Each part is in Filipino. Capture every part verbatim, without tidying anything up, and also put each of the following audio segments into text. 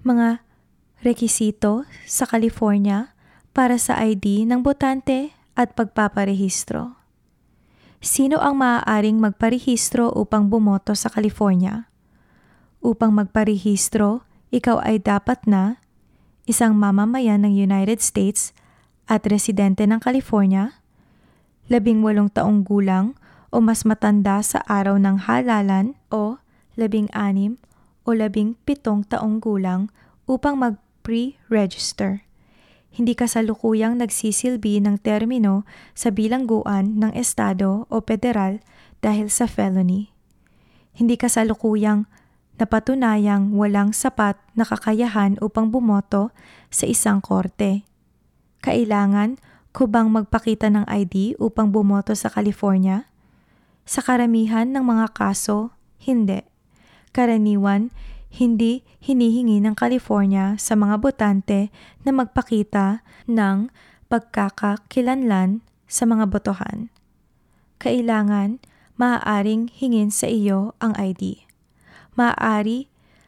Mga rekisito sa California para sa I D ng botante at pagpaparehistro. Sino ang maaaring magparehistro upang bumoto sa California? Upang magparehistro, ikaw ay dapat na isang mamamayan ng United States at residente ng California, labing walong taong gulang o mas matanda sa araw ng halalan o labing anim o labing pitong taong gulang upang mag-pre-register. Hindi kasalukuyang nagsisilbi ng termino sa bilangguan ng estado o federal dahil sa felony. Hindi kasalukuyang napatunayang walang sapat na kakayahan upang bumoto sa isang korte. Kailangan ko bang magpakita ng I D upang bumoto sa California? Sa karamihan ng mga kaso, hindi. Karaniwan, hindi hinihingi ng California sa mga botante na magpakita ng pagkakakilanlan sa mga botohan. Kailangan, maaaring hingin sa iyo ang I D. Maaari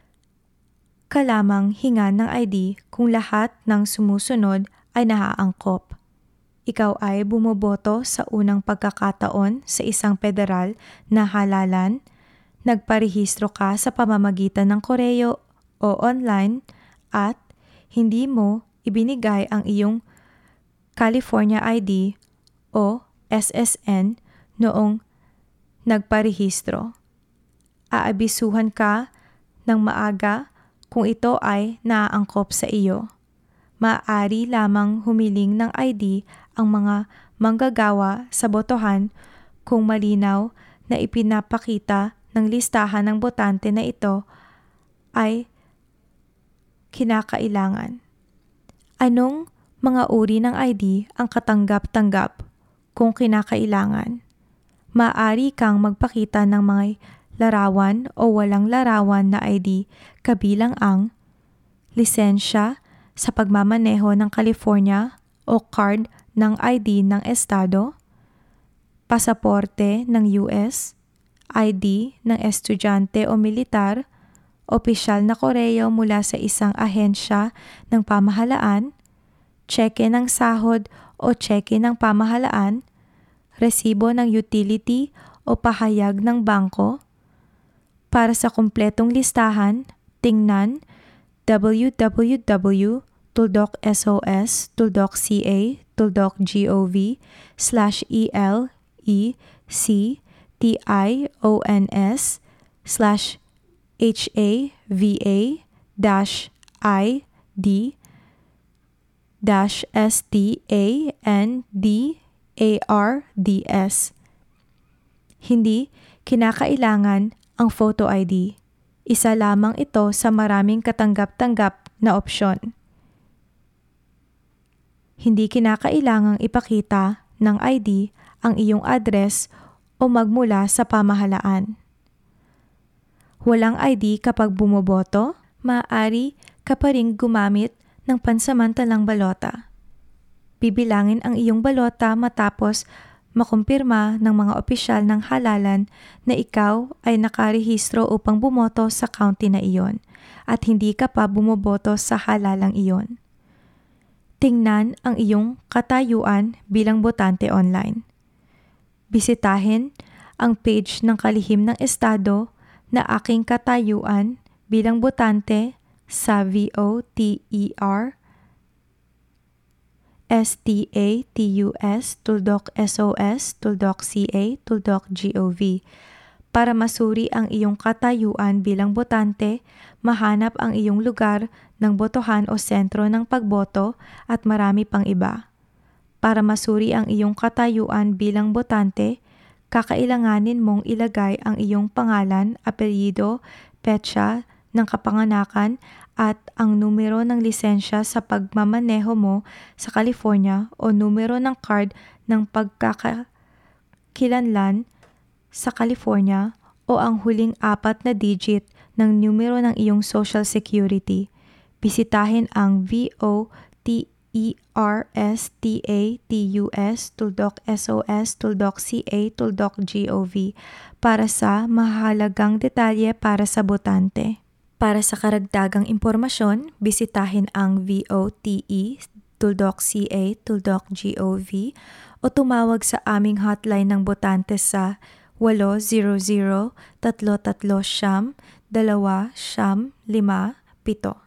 ka lamang hingan ng I D kung lahat ng sumusunod ay naaangkop. Ikaw ay bumoboto sa unang pagkakataon sa isang federal na halalan, nagparehistro ka sa pamamagitan ng koreo o online at hindi mo ibinigay ang iyong California I D o S S N noong nagparehistro. Aabisuhan ka ng maaga kung ito ay naaangkop sa iyo. Maaari lamang humiling ng I D ang mga manggagawa sa botohan kung malinaw na ipinapakita ng listahan ng botante na ito ay kinakailangan. Anong mga uri ng I D ang katanggap-tanggap kung kinakailangan? Maaari kang magpakita ng mga larawan o walang larawan na I D kabilang ang lisensya sa pagmamaneho ng California o card ng I D ng estado, pasaporte ng U S, I D ng estudyante o militar, opisyal na koreo mula sa isang ahensya ng pamahalaan, tseke ng sahod o tseke ng pamahalaan, resibo ng utility o pahayag ng bangko. Para sa kumpletong listahan, tingnan w w w dot tuldok sos tuldok ca tuldok gov slash el e c t i o n s slash h a v a dash i d dash s t a n d a r d s. Hindi kinakailangan ang photo I D. Isa lamang ito sa maraming katanggap-tanggap na opsyon. Hindi kinakailangang ipakita ng I D ang iyong address o magmula sa pamahalaan. Walang I D kapag bumoboto, maaari ka pa ring gumamit ng pansamantalang balota. Bibilangin ang iyong balota matapos makumpirma ng mga opisyal ng halalan na ikaw ay nakarehistro upang bumoto sa county na iyon at hindi ka pa bumoboto sa halalang iyon. Tingnan ang iyong katayuan bilang botante online. Bisitahin ang page ng kalihim ng estado na Aking Katayuan bilang botante sa voter status tuldok sos tuldok ca tuldok gov. Para masuri ang iyong katayuan bilang botante, mahanap ang iyong lugar ng botohan o sentro ng pagboto at marami pang iba. Para masuri ang iyong katayuan bilang botante, kakailanganin mong ilagay ang iyong pangalan, apelyido, petsa ng kapanganakan at ang numero ng lisensya sa pagmamaneho mo sa California o numero ng card ng pagkakakilanlan sa California o ang huling apat na digit ng numero ng iyong Social Security. Bisitahin ang voter status tuldok sos tuldok ca tuldok gov para sa mahalagang detalye para sa botante. Para sa karagdagang impormasyon, bisitahin ang vote tuldok ca tuldok gov o tumawag sa aming hotline ng botante sa eight hundred three three siyam, dalawa, siyam, lima, pito.